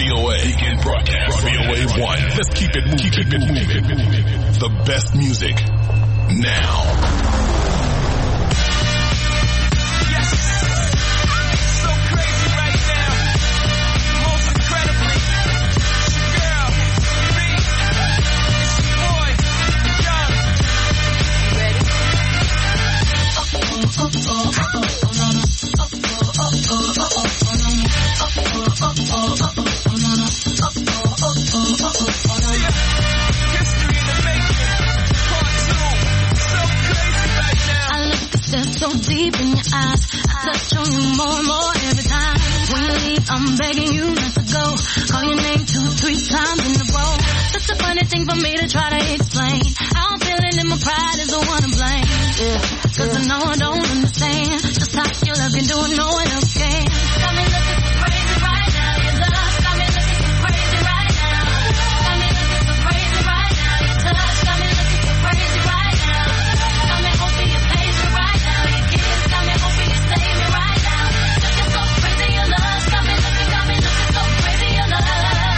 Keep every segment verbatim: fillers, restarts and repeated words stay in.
V O A. Begin broadcast. V O A one. Let's keep it moving. Keep it moving. The best music now. So deep in your eyes, I touch on you more and more every time. When you leave, I'm begging you not to go. Call your name two, three times in a row. Such a funny thing for me to try to explain. How I'm feeling and my pride is the one to blame. Yeah, cause I know I don't understand just how your love can do it, no one else can. Got me looking so crazy right now. Your love got me looking so crazy right now. Got me looking so crazy right now. Your touch got me looking so crazy right now. Got me hoping you're patient right now. Your kiss got me hoping you save me right now. Looking so crazy, your love got me looking, got me looking so crazy, your love.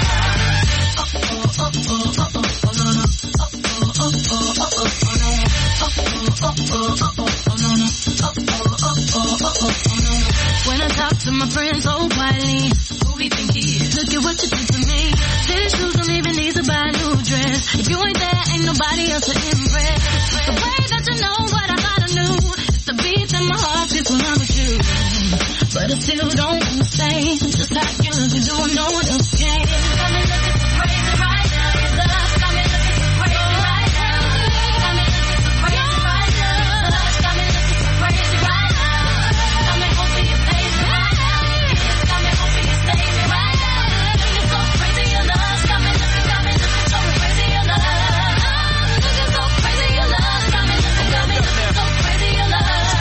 Oh oh oh oh oh oh oh no no. Oh oh oh oh oh oh oh no. Oh oh oh oh oh oh oh no no. Oh oh oh oh oh oh no. When I talk to my friends so quietly, who we think he is? Look at what you did to me. These shoes don't even need to buy a new dress. If you ain't there, ain't nobody else to impress. It's the way that you know what I thought I knew. It's the beat in my heart gets when I'm with you. But I still don't understand just how you look and do no one else can. Got me looking so crazy right now. Your love got me looking so crazy right now. Got me looking so crazy right now. Your love got me looking so crazy right now. Got me hoping you save me right now. Your kiss got me hoping you save me right now. Looking so crazy, your love got me looking, got me looking so crazy, your love. Looking so crazy, your love got me looking, got me looking so crazy, your love.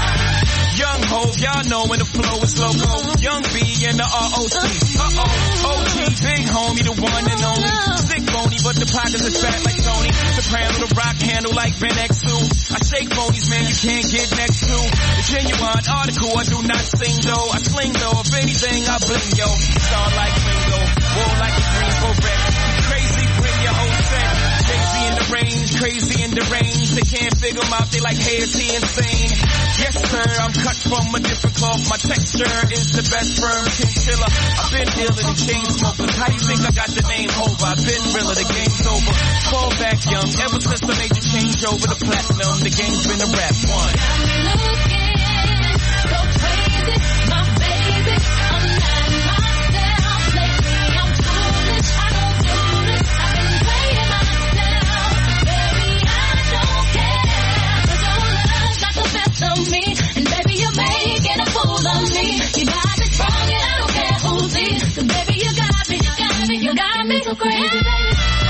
Young Hov, y'all know when the flow is loco. Young B and the R O C. Uh-oh, O G, big homie, the one and only. Sick bony, but the pockets are fat like Tony. Soprano, the rock handle like Ben X two. I shake phonies, man, you can't get next to. The genuine article, I do not sing though. I sling though, if anything, I bling yo. Star like Ringo, war like a green beret. Crazy, bring your whole set. Crazy in the range, crazy in the range. They can't figure him out, they like, hey, is he insane? Yes, sir, I'm cut from a different cloth. My texture is the best firm chinchilla. I've been dealing in chain smokers. How you think I got the name Hov? I've been realer, the game's over. Fall back young, ever since I made the change over the platinum, the game's been a rap one. Got me looking so crazy, my baby. I'm not myself lately. I'm foolish, I don't do this. I've been playing myself, baby. I don't care, 'cause your love's got the best of me, and baby you're making a fool of me. You got me strong and I don't care who's it, 'cause baby you got me, you got me, you got me so crazy, baby.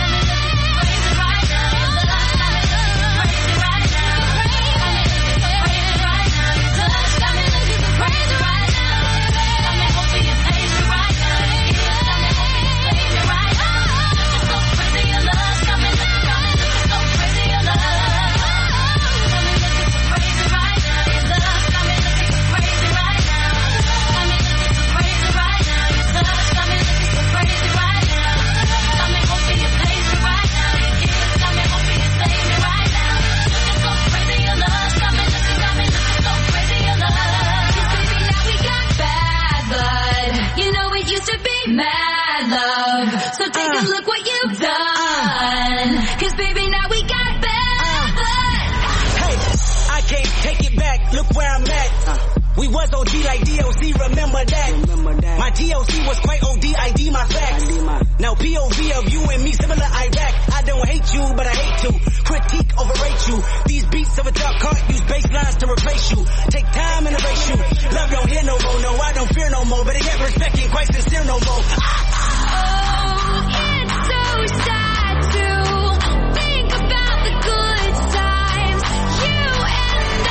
Mad love, so take uh, a look what you've done, uh, 'cause baby now we got bad uh, Hey, I can't take it back, look where I'm at. uh, We was O G like D O C, remember that, remember that. My T L C was quite O D, I D my facts. My... Now P O V of you and me, similar Iraq. I don't hate you, but I hate to critique, overrate you. These beats of a dark heart use bass lines to replace you. Take time and erase you. Love don't hear no more, no, I don't fear no more. Better get respect, ain't quite sincere no more. Oh, it's so sad to think about the good times, you and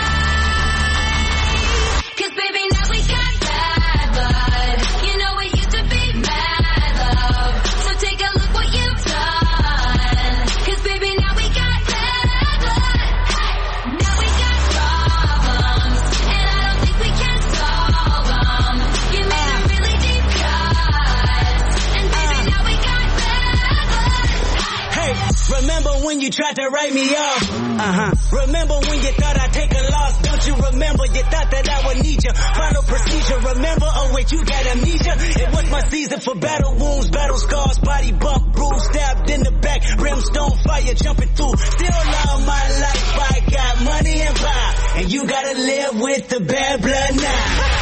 I. 'Cause baby now we got bad blood. You know it used to be mad love. So take a look what you've done. 'Cause baby now we got bad blood. Now we got problems, and I don't think we can solve when you tried to write me off. Uh-huh. Remember when you thought I'd take a loss? Don't you remember? You thought that I would need you. Final procedure. Remember? Oh wait, you got amnesia. It was my season for battle wounds, battle scars, body bump, bruise, stabbed in the back, brimstone fire jumping through. Still love my life. I got money and power, and you gotta live with the bad blood now.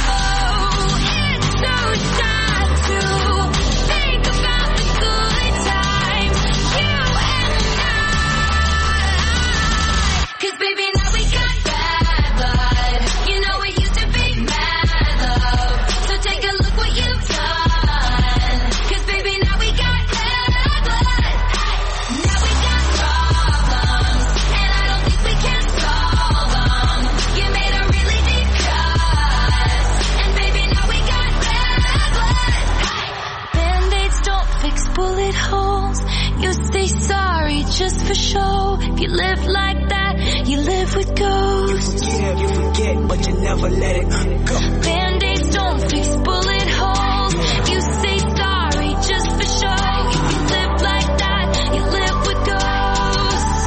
Just for show, if you live like that, you live with ghosts. You forget, you forget, but you never let it go. Band-aids don't fix bullet holes. You say sorry just for show. If you live like that, you live with ghosts.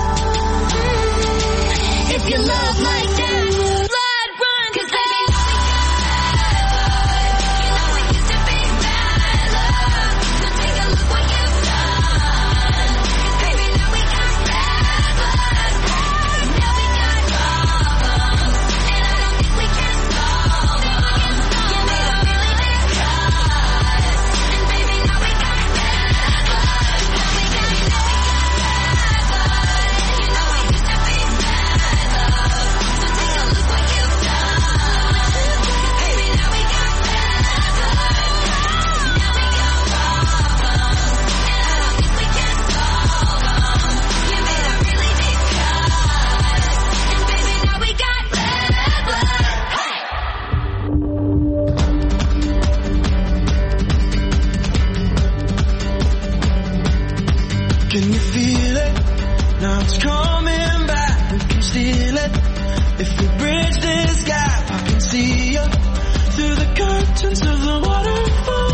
Mm. If you love like that, blood run, 'cause baby, you know it used to be bad love. So take a look what you've done. 'Cause baby, now we got bad blood. Now we got problems, and I don't think we can solve them. You made a really big cut, and baby, now we got bad blood. Now we got, now we got bad blood. You know it used to be bad love. So take a look what you've done. 'Cause baby, now we got bad blood. Now we got problems, and I don't think we can solve them. You made a really big cut, and baby, now we got bad blood. Hey! Can you feel it? Now it's coming back. We can steal it. If we bridge this gap, I can see you through the curtains of the waterfall.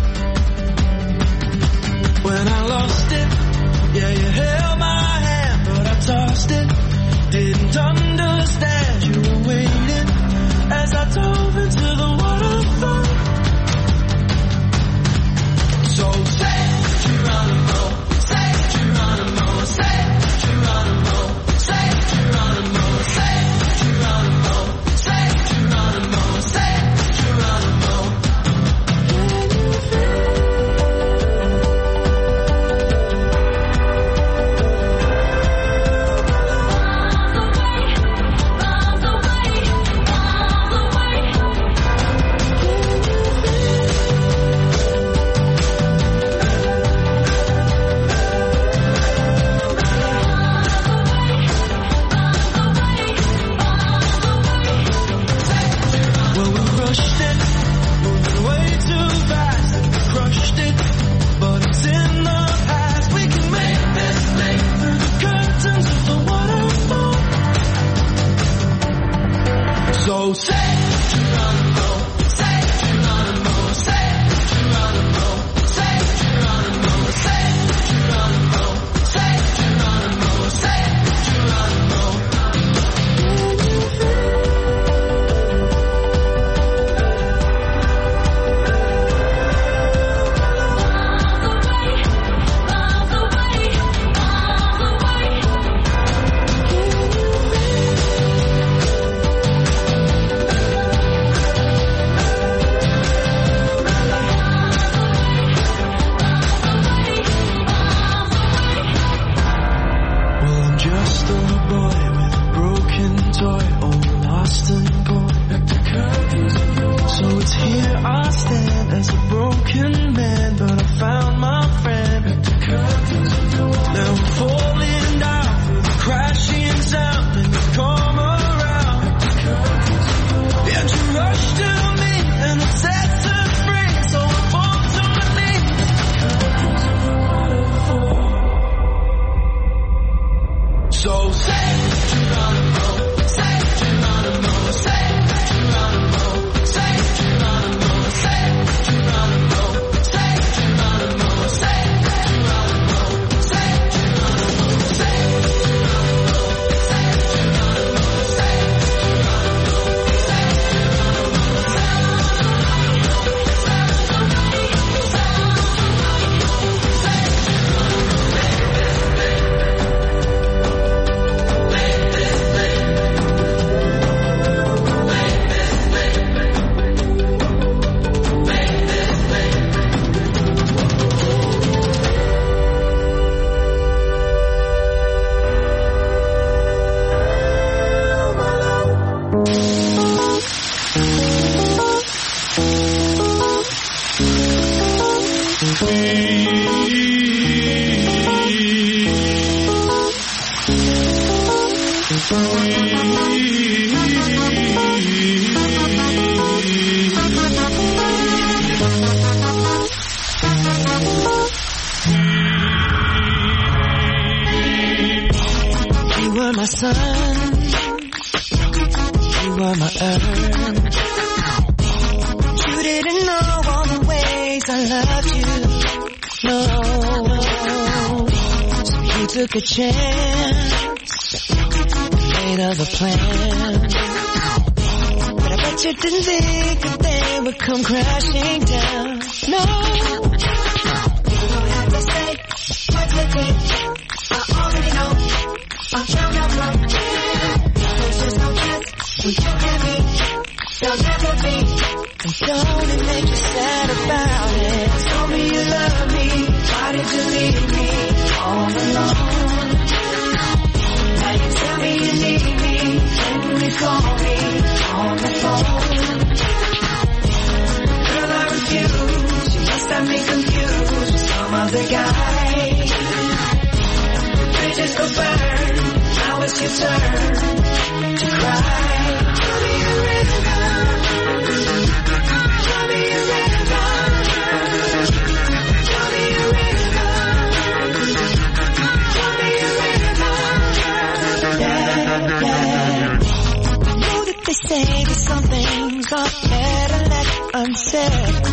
When I lost it, yeah, you held my hand, but I tossed it. Didn't understand you were waiting as I dove into the waterfall. So say Geronimo, say Geronimo, say Geronimo, say Geronimo, say Geronimo, say Geronimo, say Geronimo. You were my sun, you were my earth. You didn't know all the ways I loved you, no. So you took a chance, made of a plan. But I bet you didn't think that they would come crashing down, no. You don't have to say what's the thing, I already know. I'm found out from here. There's just no chance with you and me. There'll never be. And don't it make you sad about it? Tell me you love me. Why did you leave me all alone? Now you tell me you need me. When you call me on the phone. Girl, I refuse. You must have me confused with some other guy. Bridges go burn. Now it's your turn to cry. Tell me a river. Tell me a river. Tell me a river. Tell me a river. Yeah, yeah. I know that they say that some things are better left unsaid.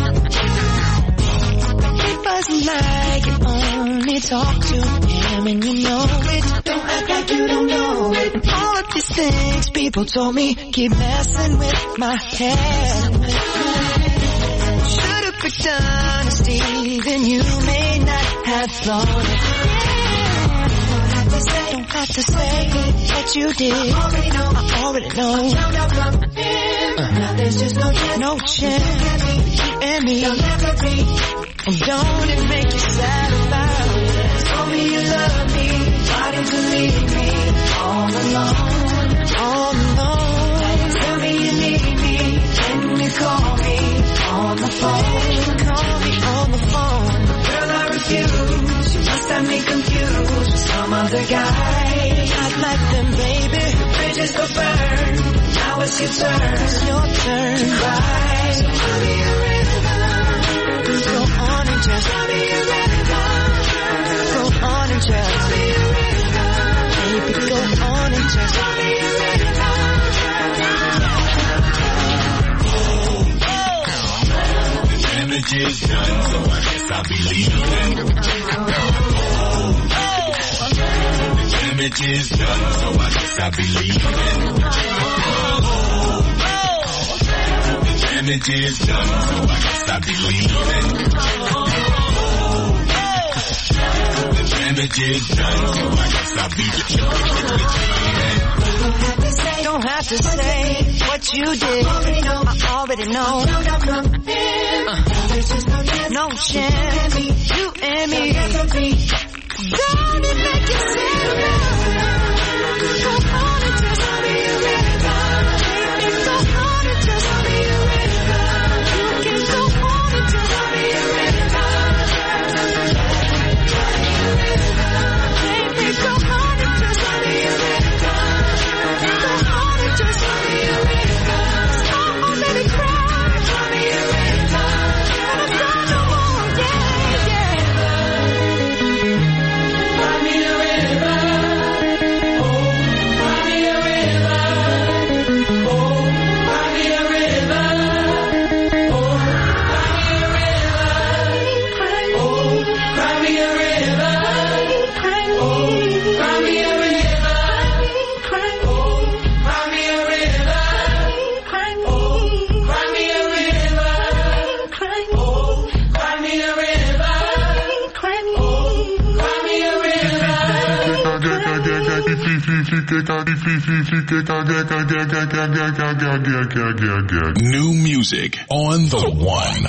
But it wasn't like you only talk to him and you know it. Don't act like you don't know it. All of these things people told me keep messing with my head. Should've picked honesty, then you may not have thought it. Yeah. Don't have to say what you did. I already know. I already know. I found out from him. Uh. Now there's just no chance. No chance. You and me. There'll never be. And don't it make you sad about it? Tell me you love me. Why did you leave me all alone? All alone. Tell me you need me. Can you call me on the phone? Call me on the phone. Girl, I refuse. You must have me confused with some other guy. Not like them, baby. The bridges go burn. Now it's your turn. It's your turn to cry. So tell me a river. Go on and just tell me a river. Go on and just tell me a river. Baby, go on and just tell me a river. The damage is done, so I guess I'll be leaving. The damage is done, so I guess I'll be leaving. The damage is done, so I guess I'll be leaving. The damage is done, so I guess I'll be leaving. Don't have to say what you did. I already know. I already know. Uh, no chance. You and me. Don't it make you sad now? Go on and just tell me a river. Baby, go on and just tell me a river. You can go on and just tell me a river. Baby, go on and just tell me a river. Go on and just tell me a river. Oh, baby, cry. Tell me a river. And I'm done no more. Yeah, yeah. Cry me a river. Oh, cry me a river. Oh, cry me a river. Oh, cry me a river. Oh, cry me a river. Oh, cry me a river. New music on the one.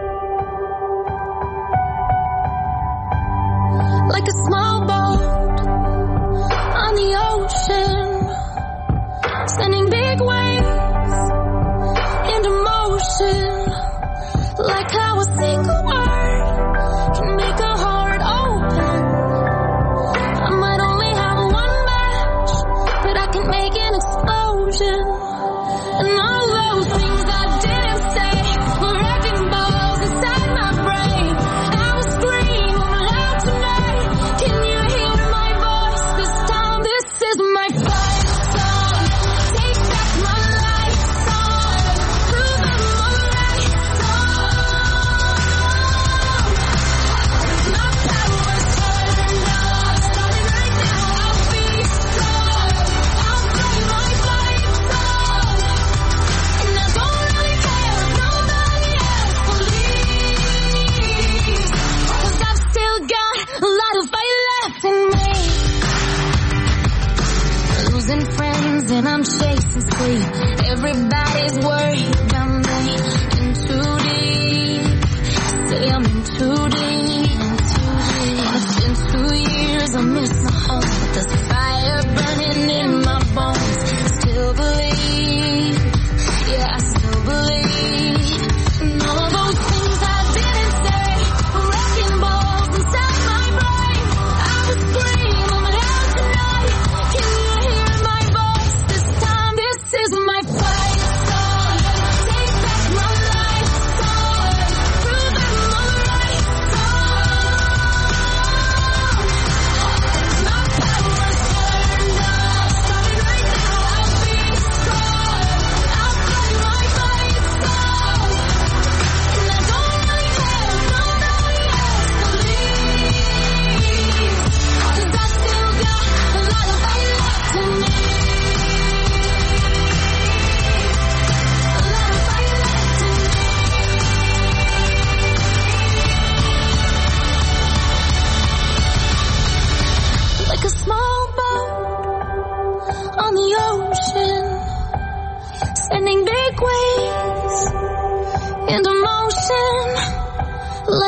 Like a small boat on the ocean, sending big waves into motion. Like how a single word can make a heart open. I might only have one match, but I can make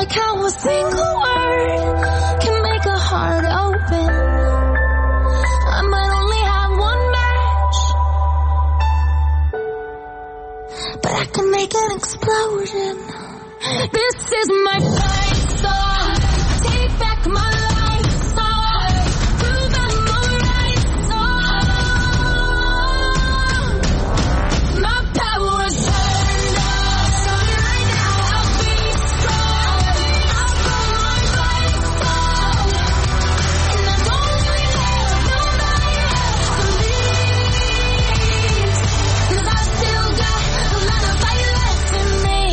like how a single word can make a heart open. I might only have one match, but I can make an explosion. This is my fight song. Take back my life song. Prove I'm alright song. My power's turned up. Starting right now, I'll be strong. I'll go my fight song. And I don't really have nobody else to leave. 'Cause I still got a lot of fight left in me.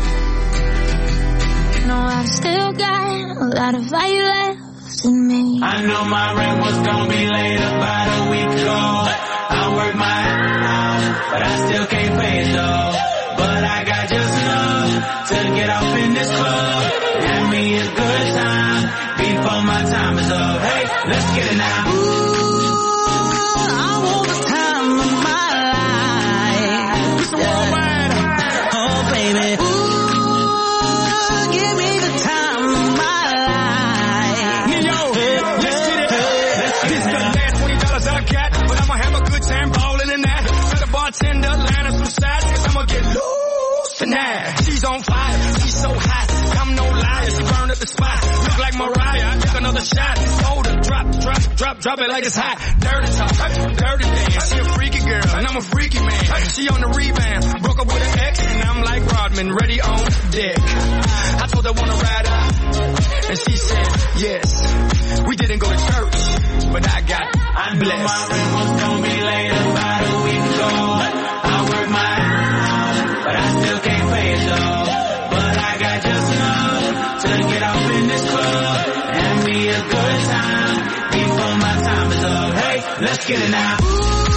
No, I've still got a lot of fight left in me. I know my rent was gonna be late about a week ago. I worked my ass off, but I still can't pay it though. But I got just enough to get off in this club. Have me a good time before my time is up. Hey, let's get it now. Ooh, I want the time of my life. Yeah. Oh, baby. Ooh, give me the time of my life. Yo, let's get it. This is the last twenty dollars I got, but I'ma have a good time balling in that. Tell the bartender, line us some sides, cause I'ma get loose tonight. She's on fire, she's so hot, I'm no liar, she burned up the spot. Look like Mariah, I took another shot. Hold her, drop, drop, drop, drop it like it's hot. Dirty talk, dirty dance, she a freaky girl, and I'm a freaky man. She on the rebound, broke up with an ex, and I'm like Rodman, ready on deck. I told her wanna ride out, and she said yes. We didn't go to church, but I got I knew blessed. my rent was gonna be late about a week ago. I worked my ass off, but I still can't pay it though. But I got just enough to get off in this club. Have me a good time before my time is up. Hey, let's get it now. Ooh,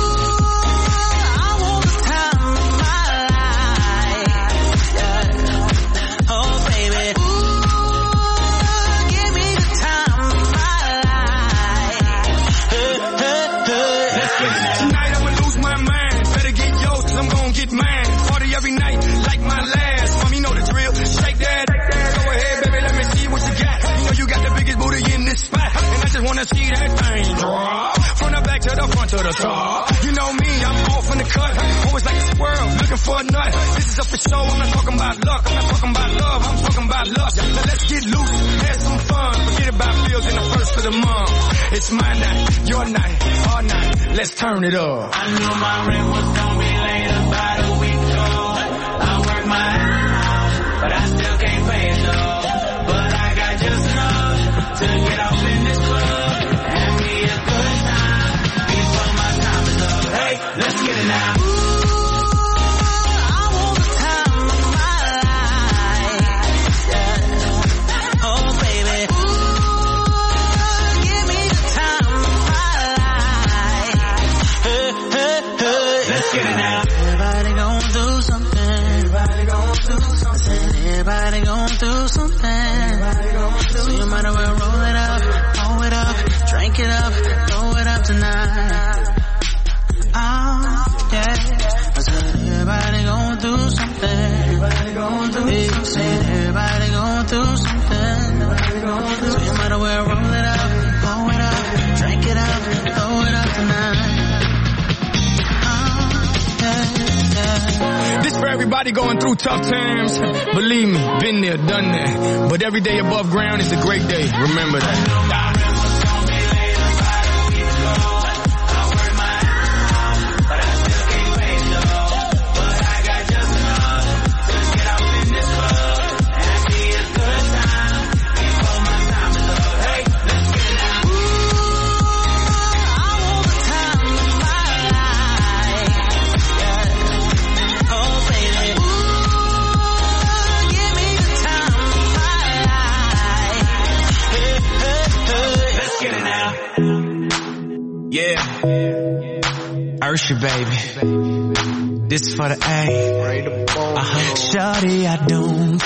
I want the time of my life. Yeah. Oh, baby. Ooh, give me the time of my life. Hey, hey, hey. Let's get it now. Tonight I'ma lose my mind. Better get yours, cause I'm gonna get mine. Party every night, like my last. Mom, you know the drill. Shake that. Go ahead, baby, let me see what you got. You know you got the biggest booty in this spot. And I just wanna see that thing drop. From the back to the front to the top. You know me, I'm off in the cut. Always like a squirrel, looking for a nut. This is up for show, I'm not talking about luck. I'm not talking about love, I'm talking about lust. Now let's get loose, have some fun. Forget about bills in the first of the month. It's my night, your night, our night. Let's turn it up. I knew my rent was gonna be late about a week ago. I worked my ass off, but I still can't pay it though. But I got just enough to get off in this club. Have me a good time before my time is up. Hey, let's get it now. Ooh, I want the time of my life. Yeah. Oh, baby. Ooh, give me the time of my life. Hey, hey, hey. Let's get it now. Everybody gon' do something. Everybody gon' do something. Everybody gon' do something. Everybody gon' do so you might as well roll it up, roll it up, drink it up, throw it up tonight. Oh, yeah. I said everybody gon' do something. Everybody gon' do something. Everybody gon' do something. Everybody gon' do so you might as well roll it up, roll it up, drink it up, throw it up tonight. This for everybody going through tough times. Believe me, been there, done that. But every day above ground is a great day. Remember that. Yeah, Ursha, baby. This is for the A. Uh-huh. Shawty, I don't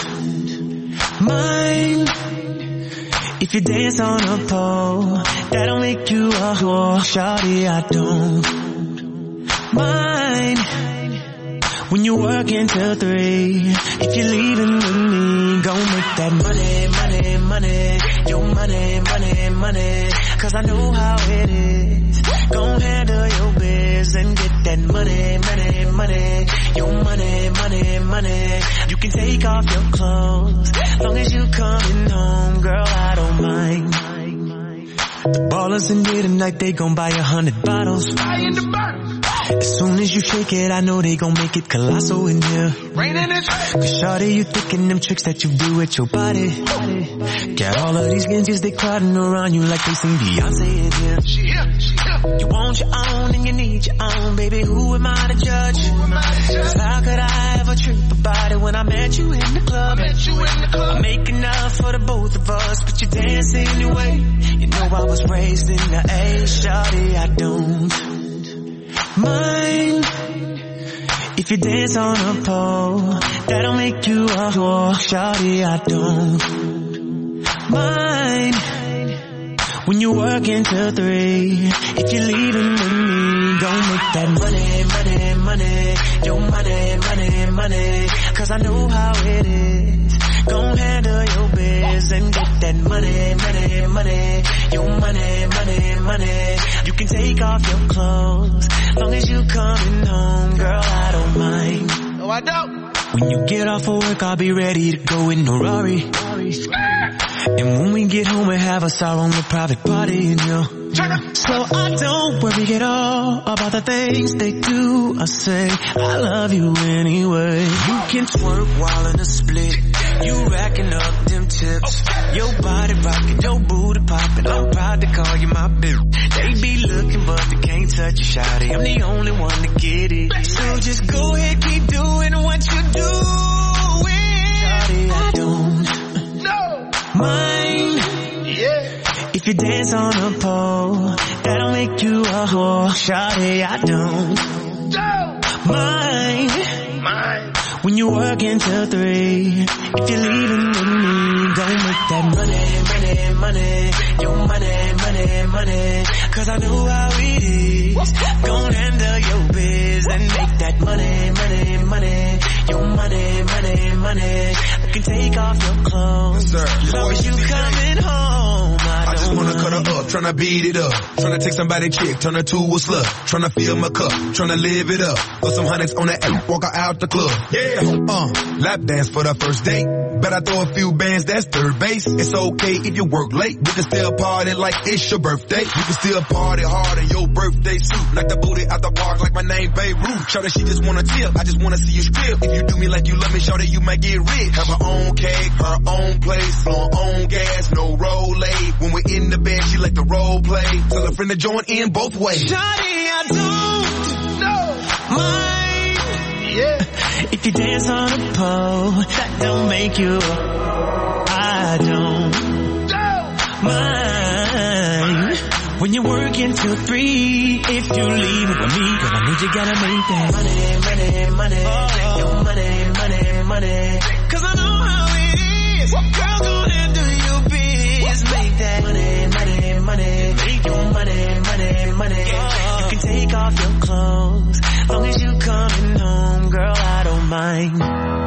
mind if you dance on a pole. That'll make you a whore. Shawty, I don't mind When you work until three, if you're leaving with me, go make that money, money, money. Your money, money, money. Cause I know how it is. Gon' handle your biz and get that money, money, money. Your money, money, money. You can take off your clothes, long as you coming home, girl, I don't mind. The ballers in here tonight, they gon' buy a hundred bottles. As soon as you shake it, I know they gon' make it colossal in here. Cause shawty, you thinking them tricks that you do with your body. Got all of these ninjas, they crowding around you like they seen Beyonce in here. She here, she here. You want your own and you need your own, baby, who am I to judge? Cause how could I ever trip about it when I met you in the club? I make enough for the both of us, but you dance anyway. You know I was raised in the A, shawty, I don't mind if you dance on a pole, that'll make you a whore, shawty, I don't mind when you work until three, if you're leaving with me, go make that money, money, money, your money, money, money, cause I know how it is. Gon' handle your biz and get that money, money, money. Your money, money, money. You can take off your clothes, long as you coming home, girl, I don't mind. No, I don't. When you get off of work, I'll be ready to go in the Rari. And when we get home, we have us our own private party, and you. So I don't worry at all about the things they do. I say, I love you anyway. You can twerk while in a split. You racking up them tips. Your body rocking, your booty popping. I'm proud to call you my bitch. They be looking but they can't touch you, shawty. I'm the only one to get it. So just go ahead, keep doing what you doing. Shawty, I don't No. mind. Yeah. If you dance on a pole, that'll make you a whore, shawty, I don't No. mind. Mine. When you work until three, if you're leaving with me, go make that money, money, money. Your money, money, money. Cause I know how it is. Gon' handle your biz and make that money, money, money. Your money, money, money. I can take off your clothes, yes, as long as you coming home. I, I just wanna mind. cut her up, tryna beat it up. Tryna take somebody chick, turn her to a slut. Tryna fill my cup, tryna live it up. Put some hundreds on that app, walk her out the club. Yeah, uh, lap dance for the first date. Bet I throw a few bands, that's third base. It's okay if you work late. We can still party like it's your birthday. You can still party hard in your birthday suit. Like the booty out the park like my name Beirut. Shawty, she just wanna tip, I just wanna see you strip. If you do me like you love me, shawty, you might get rich. Have her own cake, her own place, on own gas, no roll late. When we're in the bed, she like the role play. Tell her friend to join in both ways. Shawty, I don't No. mind. Yeah. If you dance on a pole, that don't make you a, I don't No. mind. When you work until three, if you leave with me, girl, I need you gotta make that money, money, money. Oh. Your money, money, money. Cause I know how it is. Girl, go ahead, do your biz. Make that money, money, money. Make your money, money, money. Oh. You can take off your clothes, long as you coming home, girl, I don't mind.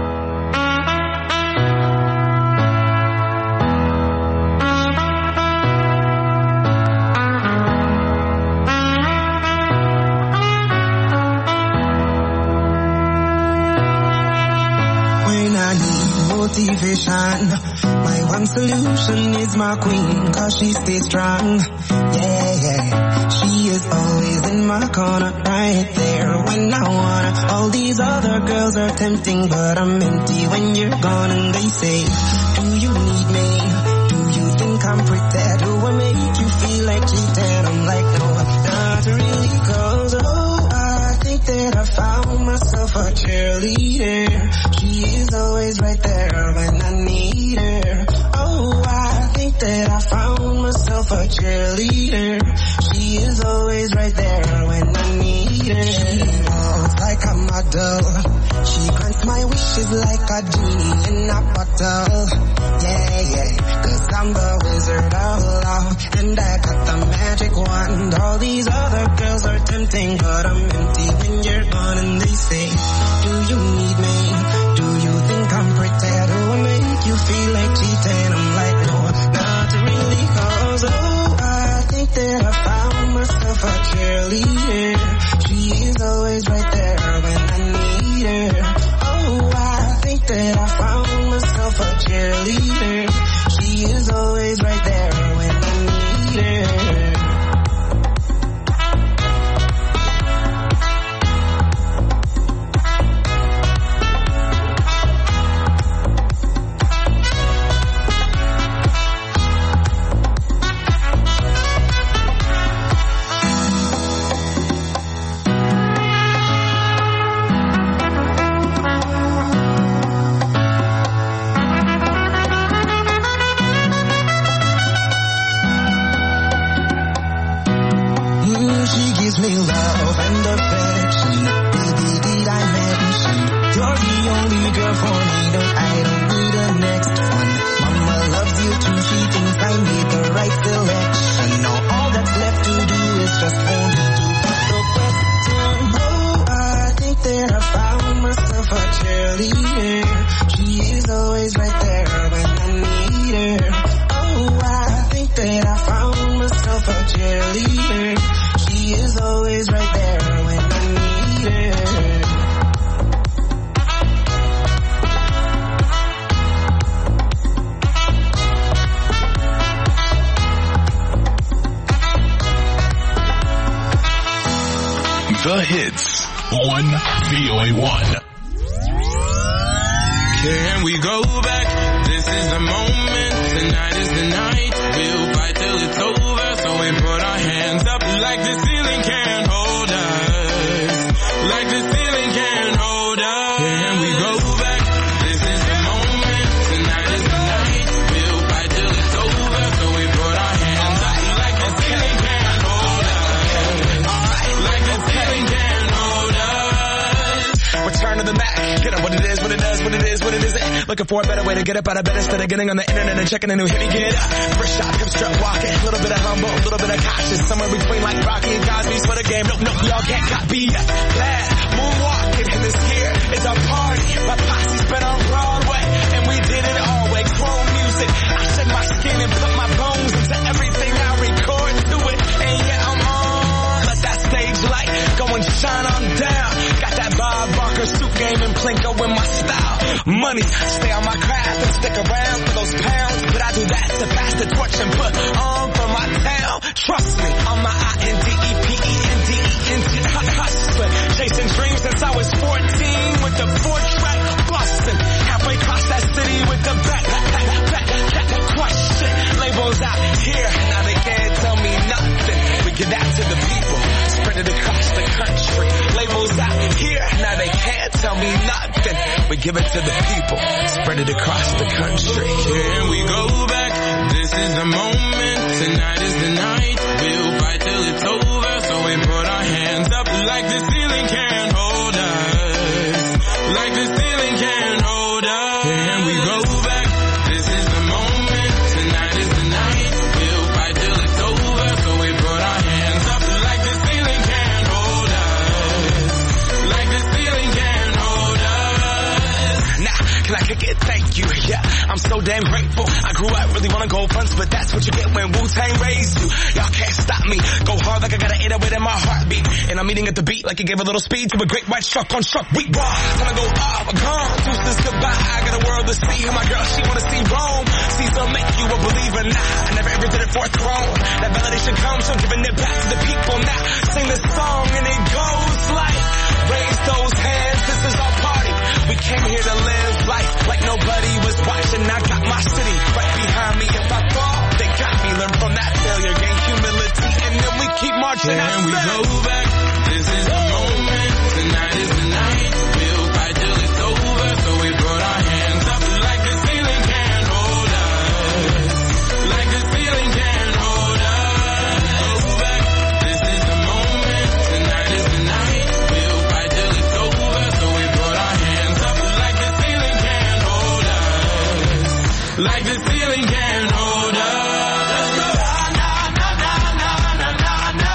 Motivation. My one solution is my queen, cause she stays strong. Yeah, yeah. She is always in my corner, right there when I wanna. All these other girls are tempting, but I'm empty when you're gone. And they say, do you need me? Do you think I'm pretty? Do I make you feel like cheating? I'm like, no, not really, cause oh, I think that I found myself a cheerleader. She is always right there when I need her. Oh, I think that I found myself a cheerleader. She is always right there when I need her. She walks like a model. She grants my wishes like a genie in a bottle. Yeah, yeah, cause I'm the wizard of love, and I got the magic wand. All these other girls are tempting, but I'm empty when you're gone. And they say, do you pretend I'm like, no, not really, cause oh, I think that I found myself a cheerleader. She is always right there when I need her. Oh, I think that I found myself a cheerleader. She is always right there when I need her. Me love and affection. Baby, did I mention you're the only girl for me? No, I don't need a next one. Mama loves you too. She thinks I made the right selection. Now all that's left to do is just for me to put the question. Oh, I think that I found myself a cheerleader. She is always right there when I need her. Oh, I think that I found myself a cheerleader. She is always right there when I need her. The hits on V O A one. Can we go back? This is the moment. Tonight is the night. We'll fight till it's over. So we put our hands up like the ceiling can't hold us. Like the ceiling can't hold us. Can we go back? This is the moment. Tonight is the night. We'll fight till it's over. So we put our hands up like the ceiling can't hold us. Like the ceiling can't hold us. Return to the Mac. Get up what it is, what it does, what it is, what it isn't. Looking for a better way to get up out of bed instead of getting on the internet and checking a new hit. Me get up. First shot, hip strut walking. A little bit of humble, a little bit of cautious. Somewhere between like Rocky and Cosby's for the game. Nope, nope, y'all can't copy us. Glad moonwalking in this year. It's a party. My posse's been on Broadway. And we did it always. Chrome music. I shed my skin and put my bones into everything I record to it. And yeah, I'm on. Let that stage light go and shine on down. Got that Bob Barker suit game and Plinko in my style. Money, stay on my craft and stick around for those pounds. But I do that to pass the torch and put on for my town. Trust me, on my I N D E P E N D E N T hustler. Chasing dreams since I was fourteen with the four-track bustin'. Halfway across that city with the back, back, back, back, back, question. Labels out here, now they can't tell me nothing. We give that to the people, spread it across the country. Labels out here, now they can't tell me nothing. We give it to the people, spread it across the country. Can we go back? This is the moment. Tonight is the night. We'll fight till it's over. So we put our hands up like the ceiling can't hold us. Like the ceiling can't hold us. Can we go back? This is the moment. Tonight is the night. We'll fight till it's over. So we put our hands up like the ceiling can't hold us. Like the ceiling can't hold us. Nah, can I kick it? Thank you. Yeah, I'm so damn grateful. I grew up really wanna go fronts, but that's what you get when Wu-Tang raised you. Y'all can't stop me. Go hard like I got an eight oh eight in my heartbeat. And I'm eating at the beat like it gave a little speed to a great white truck on truck. We raw. Time to go off, I'm gone. Deuces goodbye. I got a world to see. And my girl, she wanna see Rome. Caesar make you a believer. Nah, I never ever did it for a throne. That validation comes from giving it back to the people. Now sing the song and it goes like, raise those hands. This is our party. We came here to live life like nobody was watching. I got my city right behind me. If I fall, they got me. Learn from that failure, gain humility, and then we keep marching. Can we go back? This is the moment. Tonight is the night. We'll fight till it's over. So we put our hands up like the ceiling can't hold us. Like the ceiling can't hold us. Go back. This is the moment. Tonight is the night. We'll fight till it's over. So we put our hands up like the ceiling can't hold us. Like the ceiling can't hold us. Let's go. Na, na, na, na, na, na, na.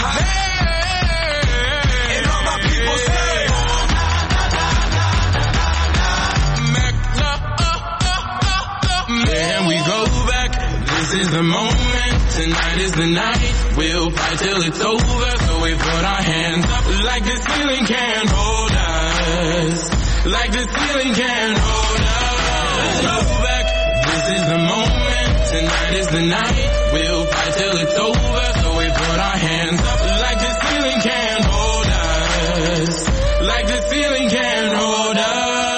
Hey, and all my people say, na, na, na, na, na, na. Make love, oh, oh, oh, oh. can we go back? This is the moment, tonight is the night. We'll fight till it's over, so we put our hands up like the ceiling can't hold us. Like the ceiling can't hold us. Go back, this is the moment, tonight is the night. We'll fight till it's over, so we put our hands up like the ceiling can't hold us. Like the ceiling can't hold us.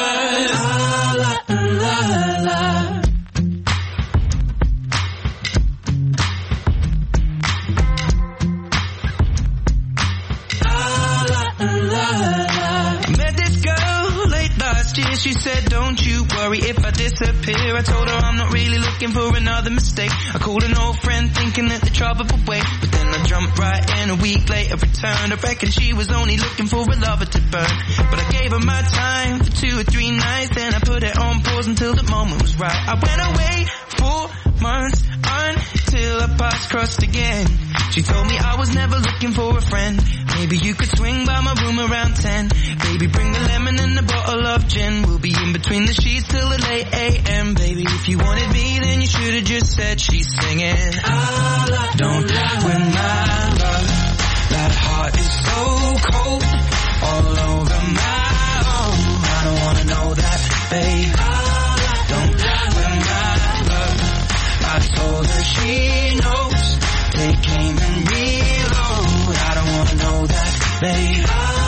She said, don't you worry if I disappear. I told her I'm not really looking for another mistake. I called an old friend thinking that the trouble would wait, but then I jumped right in. A week later returned. I reckon she was only looking for a lover to burn, but I gave her my time for two or three nights. Then I put it on pause until the moment was right. I went away for months until our paths crossed again. She told me I was never looking for a friend. Maybe you could swing by my room around ten. Baby, bring the lemon and a bottle of gin. We'll be in between the sheets till the late A M. Baby, if you wanted me, then you should have just said she's singing. Don't lie with my love. That heart is so cold, all over my own. I don't wanna know that, babe. Don't lie with my love. I told her she knows. Take aim and reload. I don't wanna know that, babe.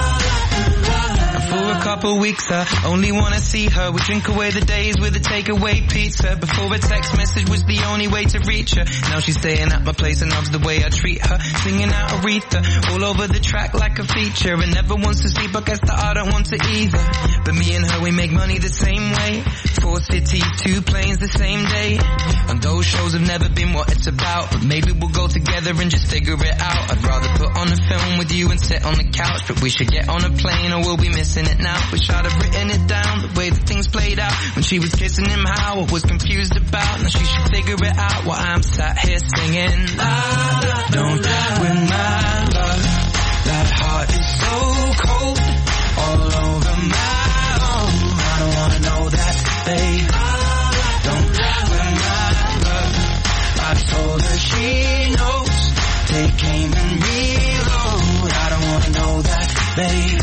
For a couple weeks I only wanna see her. We drink away the days with a takeaway pizza. Before a text message was the only way to reach her. Now she's staying at my place and loves the way I treat her. Singing out Aretha all over the track like a feature. And never wants to sleep, I guess that I don't want to either. But me and her, we make money the same way. Four cities, two planes the same day. And those shows have never been what it's about, but maybe we'll go together and just figure it out. I'd rather put on a film with you and sit on the couch, but we should get on a plane or we'll be missing it now. Wish I'd have written it down, the way that things played out. When she was kissing him, how I was confused about. Now she should figure it out while I'm sat here singing. La, la, don't die with my love. That heart is so cold, all over my own. I don't wanna know that, babe. Don't die with my love. I told her she knows. Take aim and reload. I don't wanna know that, babe.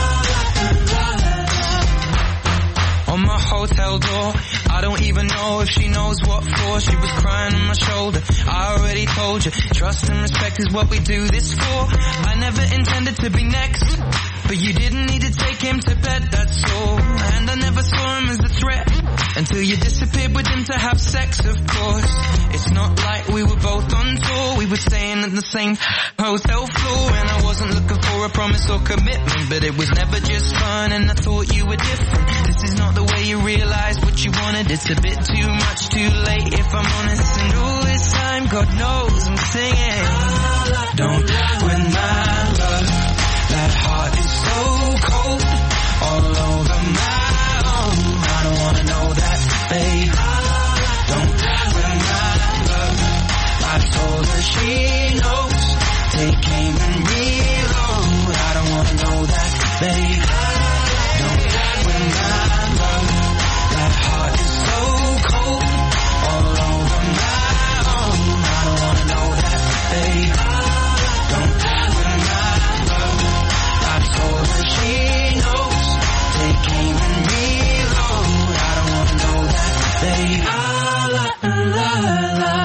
On my hotel door, I don't even know if she knows what for. She was crying on my shoulder. I already told you, trust and respect is what we do this for. I never intended to be next, but you didn't need to take him to bed, that's all. And I never saw him as a threat until you disappeared with him to have sex, of course. It's not like we were both on tour. We were staying at the same hotel floor, and I wasn't looking for a promise or commitment, but it was never just fun, and I thought you were different. This is not the way you realize what you wanted. It's a bit too much, too late if I'm honest. And all this time, God knows I'm singing. Don't lie with my love. That heart is so cold, all over my own. I don't wanna know that, babe. Don't lie with my love. I told her she knows. Take aim and reload. I don't wanna know that, babe. Don't lie with my love. That heart is so cold, all over my own. I don't wanna know that, babe. Don't lie with my love. I told her she knows. Take aim and reload. I don't wanna know that, babe. La, la, la.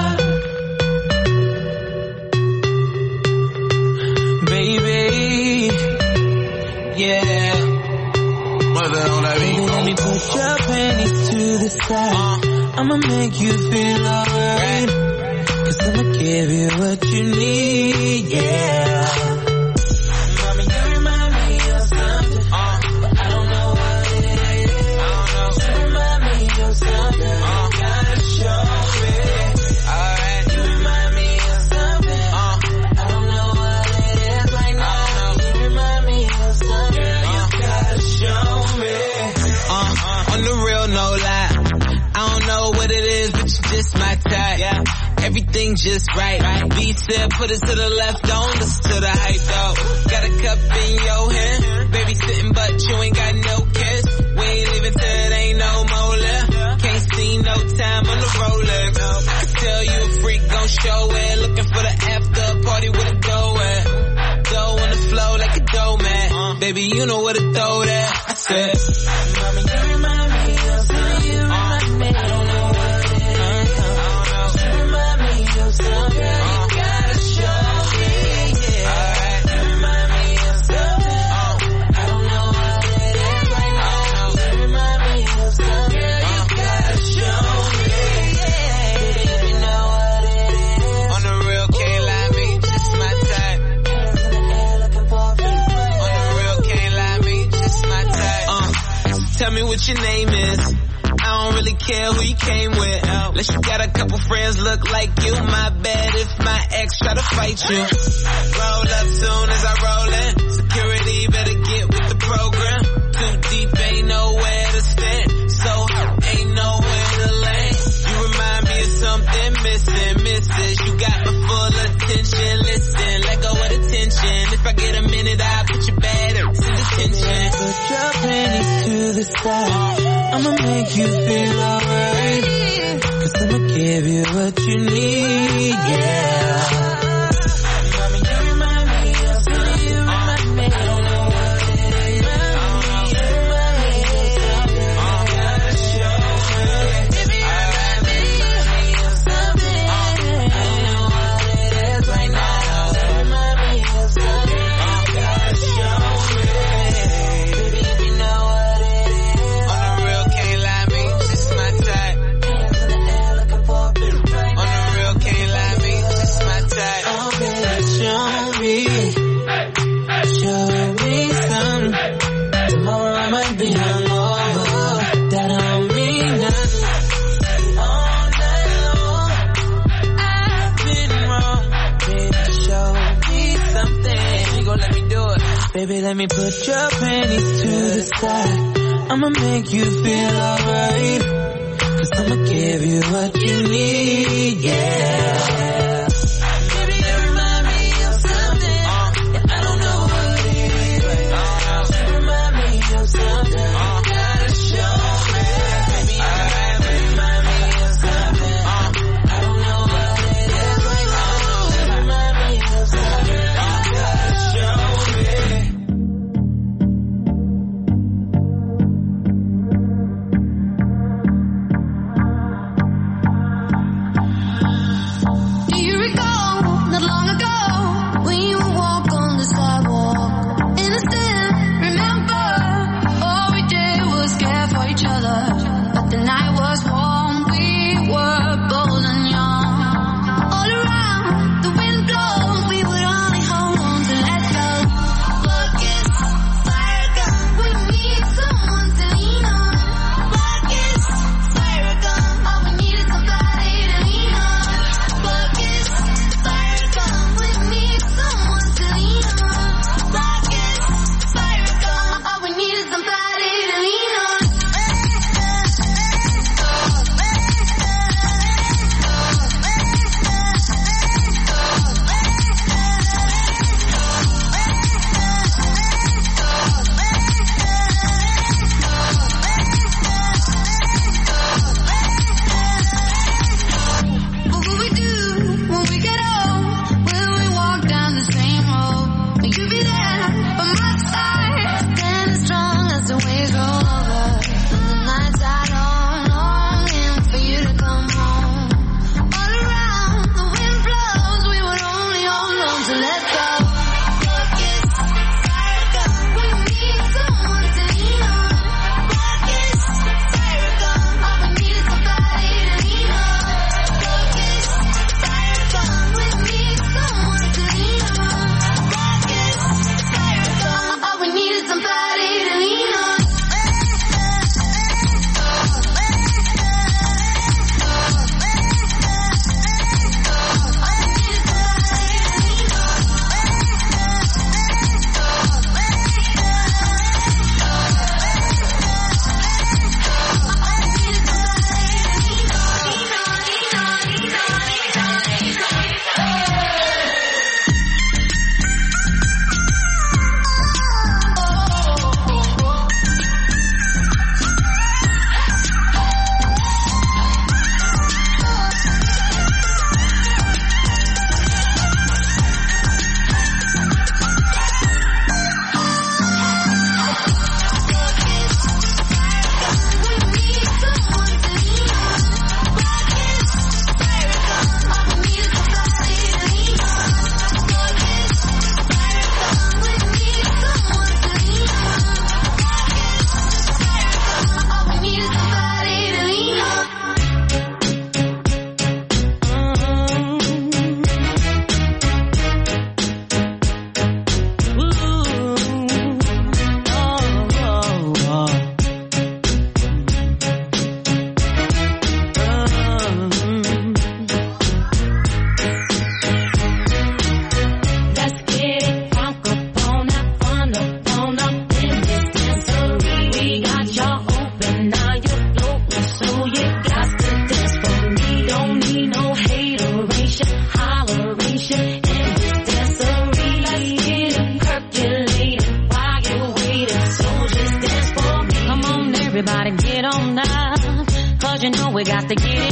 Baby, yeah. Mother on that beat. Let me put your panties to the side. Uh. I'ma make you feel alright. Cause I'ma give you what you need, yeah. Mommy, you remind me of something, uh. but I don't know what it is. I don't know. You remind me of something, uh. you gotta show me. Alright. You remind me of something, uh. I don't know what it is right now. You remind me of something, uh. you gotta show me. Uh, on the real, no lie. I don't know what it is, but you just my type. Yeah. Everything just right. right. B said put it to the left, don't listen to the hype though. Got a cup in your hand, baby sitting but you ain't got no kiss. We ain't leaving till it ain't no more left. Can't seen no time on the Rolex. I could tell you a freak gon' show it. Looking for the after party with a dough at. Dough on the flow like a dough man. Uh, baby, you know where to throw that. I said, Mommy, you remind me of something. You remind me. I don't know what it is. I don't know. You remind me of something. Uh, you gotta show me. Yeah. Alright. You remind me of something. Uh, I don't know what it is right now. You remind me of something. Uh, you gotta show me. Yeah. Baby, if you know what it is. On the real, can't lie me. Just my type. Hands in the air looking for a few. On the real, can't lie me. Just my type. Uh, tell me what your name is. I don't really care who you came with. Unless you got a couple friends look like you. My bad if my ex try to fight you. Roll up soon as I roll in. Security better get with the program. Too deep, ain't nowhere to stand. So ain't nowhere to land. You remind me of something missing, missus. You got my full attention. Listen, let go of the tension. If I get a minute, I'll put your bad in detention. Put your panties to the side. I'ma make you feel alright. Cause I'ma give you what you need, yeah. Mommy, you remind me of something. You remind me. I don't know what it is. You remind me of something. You gotta show me. Baby, you remind me of something. I don't know what it is right now. You remind me of something. You gotta show me. Baby, if you know what it is. On the real, can't lie me. Just my type. Hands in the air looking for a bit right On the real, can't lie me. Just my type. Oh, baby, show me, show me some. Tomorrow I might be hungover. That don't mean nothing. All night long, I've been wrong. Baby, show me something. You gon' let me do it. Baby, let me put your panties to the side. I'ma make you feel alright. Cause I'ma give you what you need, yeah. Baby, you remind me of something. Yeah, I don't know what it is. You remind me of something. You gotta show me. Baby, you remind me of something. I don't know what it is right now. You remind me of something. You gotta show me.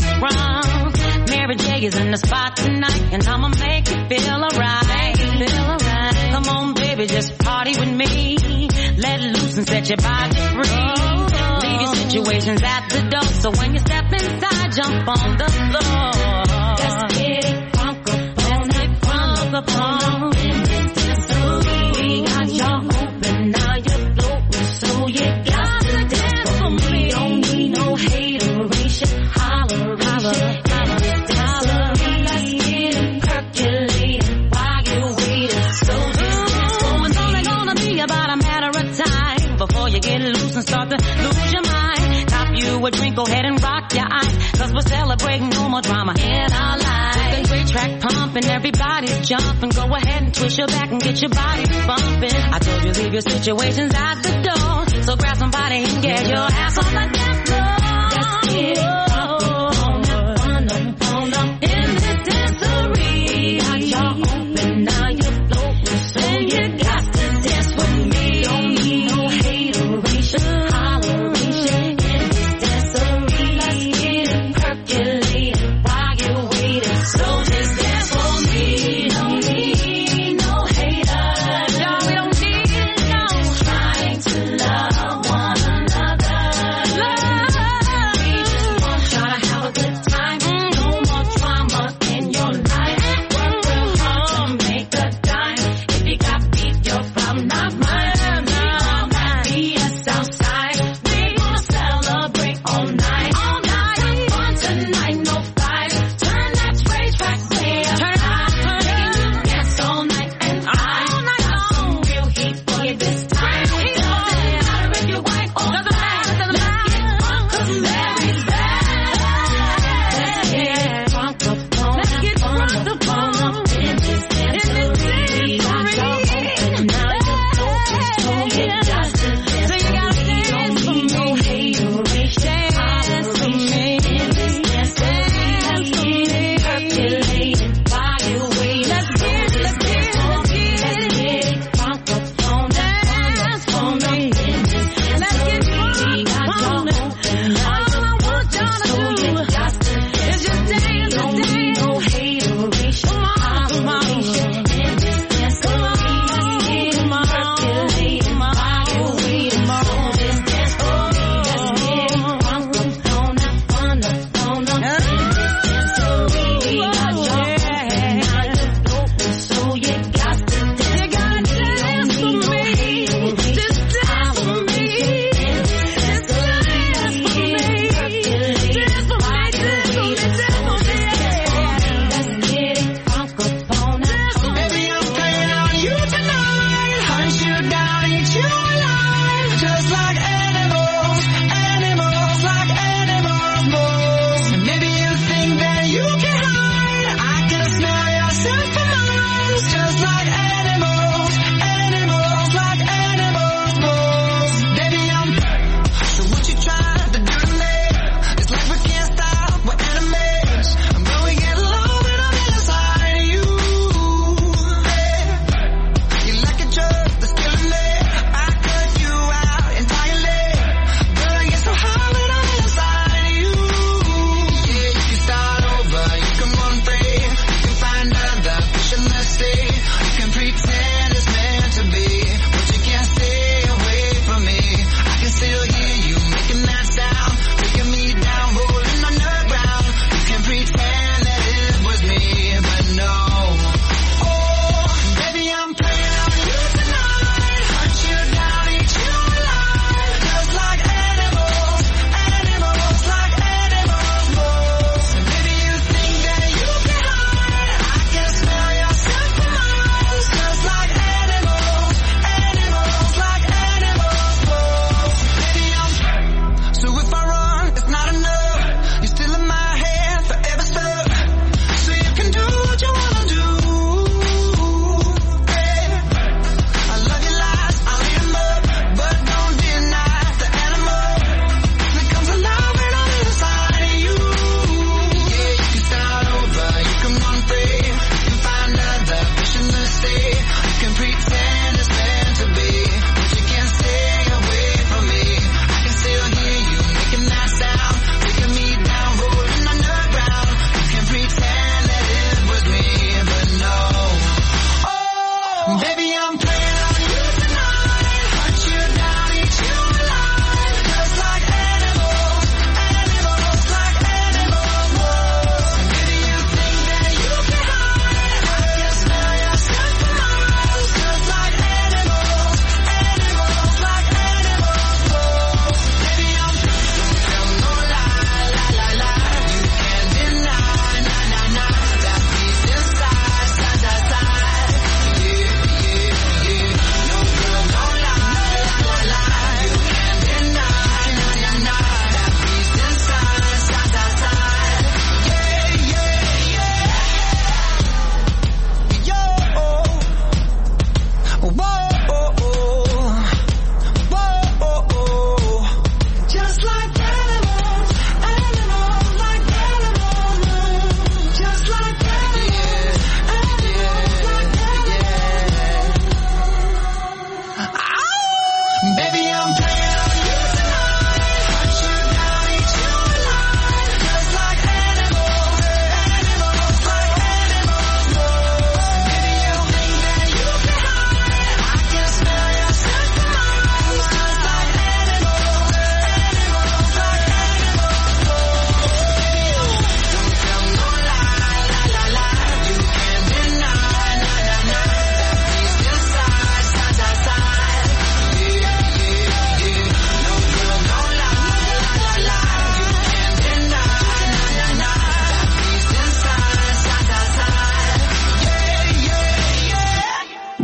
from. Mary J is in the spot tonight, and I'ma make you feel alright. Feel alright. Come on, baby, just party with me. Let loose and set your body free. Leave your situations at the door, so when you step inside, jump on the floor. Let's get it crunk up, let's get crunk up on in this dancery. We got y'all open, now you're floating, so you got to dance for me. Don't need no hateration, holleration, holler, holler. Let's get it percolating while you're waiting. So just dance for me. It's only gonna be about a matter of time before you get loose and start to lose your mind. Cop you a drink, go ahead and rock your eyes, cause we're celebrating no more drama in our lives. With a great track pumping, everybody's jumping. Go ahead and twist your back and get your body bumping. I told you leave your situations at the door, so grab somebody and get your ass on the dance floor. Let's get it on up, on up, on up in the dancery. Got y'all open, now you're floating, so you got to dance with me. Don't need no hateration, holleration in this dancery. Let's get it percolating while you're waiting. So just dance for me. Don't need no haters. No, we don't need it, no. Just trying to love one another. Love. We just want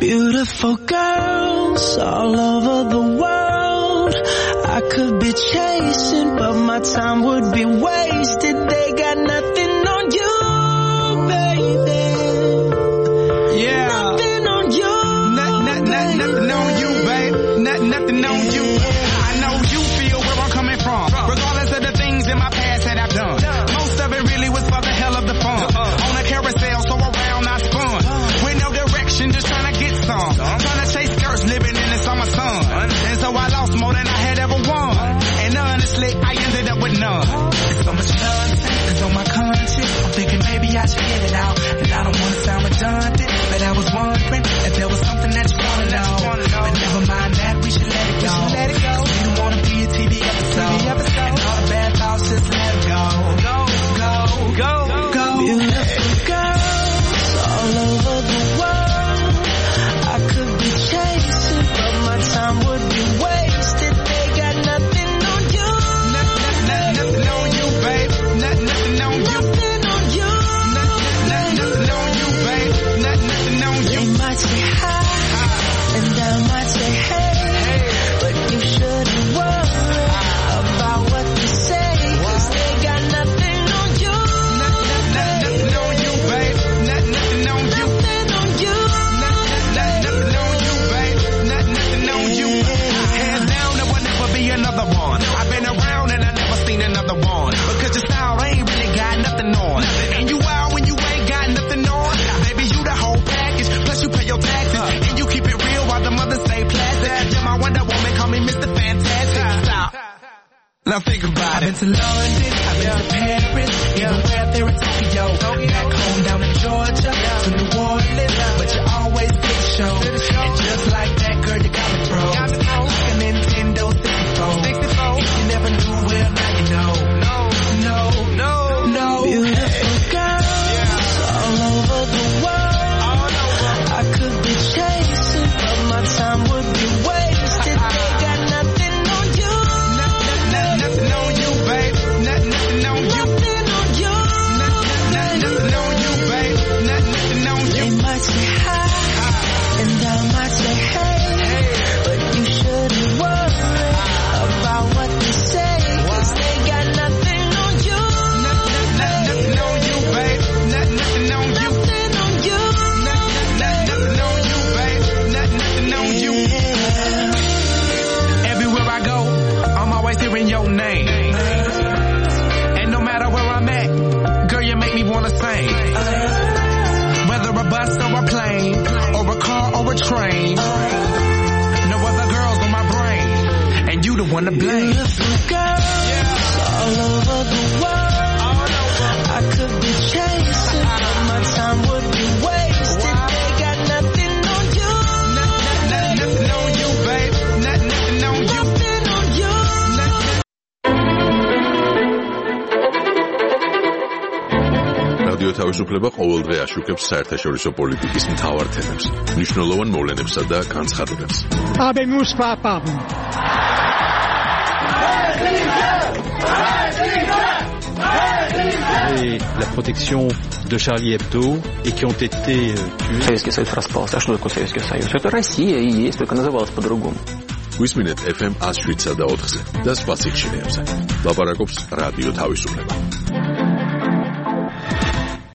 Beautiful girls all over the world. I could be chasing, but my time would be wasted. They got nothing on you, baby. Yeah. Nothing on you. Not, not, not, nothing on you, babe. Not, nothing on you. I know you feel where I'm coming from. Regardless of the things in my past that I've done. Most of it really was for the hell of the fun. On a carousel, so around I spun. With no direction, just trying to get some. Trying to chase skirts, living in the summer sun. And so I lost more than I had ever won. And honestly, I ended up with none. There's so much nonsense that's on my conscience. I'm thinking maybe I should get it out. And I don't want to sound redundant, but I was wondering if there was something that you want to know. But never mind that, we should let it go. Let it go. We don't want to be a T V episode. And all the bad thoughts, just let it go. Go, go, go, go. Beautiful girls all over the world. I could be chasing, but my time would be wasted. They got nothing on you. Nothing on you, babe. Nothing on you. Nothing on you. Nothing on you, babe. Nothing on you. They might say hi, and I might say hey, but you shouldn't worry about what they say, 'cause they got nothing on you. Nothing on you, babe. Nothing on you. Nothing on you. Nothing on you, babe. Nothing on you. Hands down, there will never be another one. I've been around and I never seen another one. Because your style ain't really got nothing on. And you out when you ain't got nothing on. Baby, you the whole package. Plus you pay your taxes. And you keep it real while the mothers stay plastic. You're my Wonder Woman, call me Mister Fantastic. Stop. Now think about it. I've been to London, I've been to Paris, even where there in Tokyo. Back home down in Georgia, to New Orleans, but you always did the show. And just like that, girl, you got me pro. Like a Nintendo sixty-four. If you never knew, well, now you know. No, no, no, no. Beautiful girls all over the world. I could be chasing, but my time would be wasted. They got nothing on you. Nothing on you, babe. Nothing on you. Nothing on you. Nothing on you, babe. Nothing on you. They might say hi, and I might say hey, but you shouldn't worry about what they say, 'cause they got nothing on you. Nothing on you, babe. Nothing on you. Nothing on you. Nothing on you, babe. Nothing on you. Everywhere I go, I'm always hearing your name. And no matter where I'm at, girl, you make me wanna sing. Whether a bus or a plane, or a car or a train, no other girls on my brain, and you the one to blame. Beautiful girls all over the world. I could be chasing, but my time would be wasted. They got nothing on you. Nothing on you, babe. Nothing on you. Nothing on you. რადიო თავისუფლება ყოველდღე აშუქებს საერთაშორისო პოლიტიკის მთავარ თემებს, მნიშვნელოვან მოვლენებსა და განცხადებებს. Habemos papado. Et la protection de Charlie Hebdo et qui ont été euh, tués. Советский Союз распался. А что такое Советский Союз? Это Россия и есть, только называлась по-другому. გვისმინეთ ეფ ემ one oh seven და four-ზე და სხვა სიგნალებზე. ლაპარაკობს რადიო თავისუფლება.